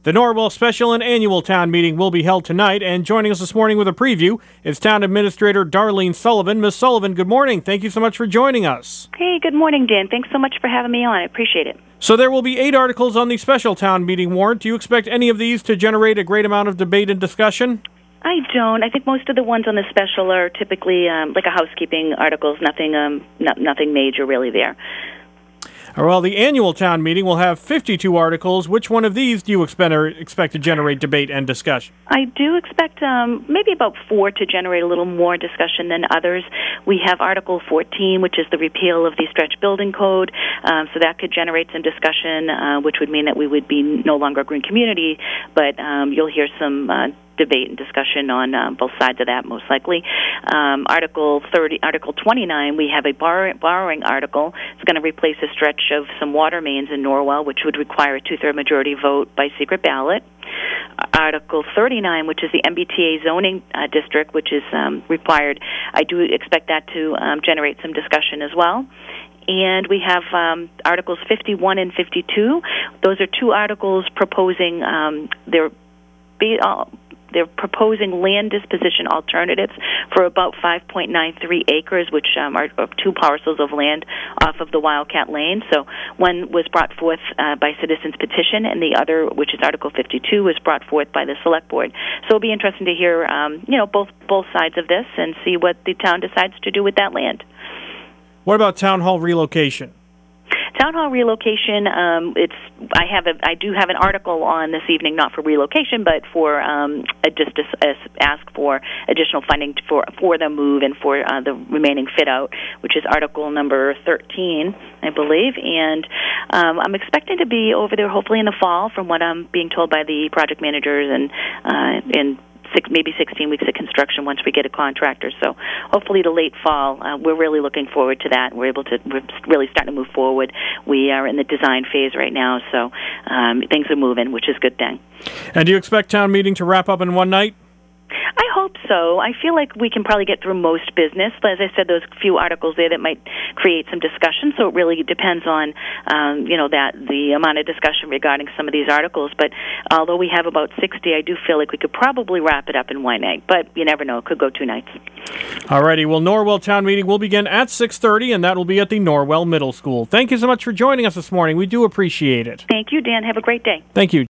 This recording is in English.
The Norwell Special and Annual Town Meeting will be held tonight, and joining us this morning with a preview is Town Administrator Darlene Sullivan. Ms. Sullivan, good morning. Thank you so much for joining us. Hey, good morning, Dan. Thanks so much for having me on. I appreciate it. So there will be 8 articles on the special town meeting warrant. Do you expect any of these to generate a great amount of debate and discussion? I don't. I think most of the ones on the special are typically like a housekeeping articles, nothing major really there. Well, the annual town meeting will have 52 articles. Which one of these do you expect to generate debate and discussion? I do expect maybe about 4 to generate a little more discussion than others. We have Article 14, which is the repeal of the stretch building code, so that could generate some discussion, which would mean that we would be no longer a green community, but you'll hear some debate and discussion on both sides of that, most likely. Article 29, we have a borrowing article. It's going to replace a stretch of some water mains in Norwell, which would require a 2/3 majority vote by secret ballot. Article 39, which is the MBTA zoning district, which is required. I do expect that to generate some discussion as well. And we have Articles 51 and 52. Those are 2 articles proposing they're proposing land disposition alternatives for about 5.93 acres, which are 2 parcels of land off of the Wildcat Lane. So one was brought forth by citizens petition, and the other, which is Article 52, was brought forth by the Select Board. So it'll be interesting to hear, both sides of this and see what the town decides to do with that land. What about town hall relocation? Town hall relocation. I do have an article on this evening, not for relocation, but for just to ask for additional funding for the move and for the remaining fit out, which is Article number 13, I believe. And I'm expecting to be over there hopefully in the fall, from what I'm being told by the project managers, and maybe 16 weeks of construction once we get a contractor. So hopefully the late fall. We're really looking forward to that. We're really starting to move forward. We are in the design phase right now, so things are moving, which is a good thing. And do you expect town meeting to wrap up in one night? I hope so. I feel like we can probably get through most business. But as I said, those few articles there that might create some discussion. So it really depends on, the amount of discussion regarding some of these articles. But although we have about 60, I do feel like we could probably wrap it up in one night. But you never know. It could go 2 nights. All righty. Well, Norwell Town Meeting will begin at 6:30, and that will be at the Norwell Middle School. Thank you so much for joining us this morning. We do appreciate it. Thank you, Dan. Have a great day. Thank you.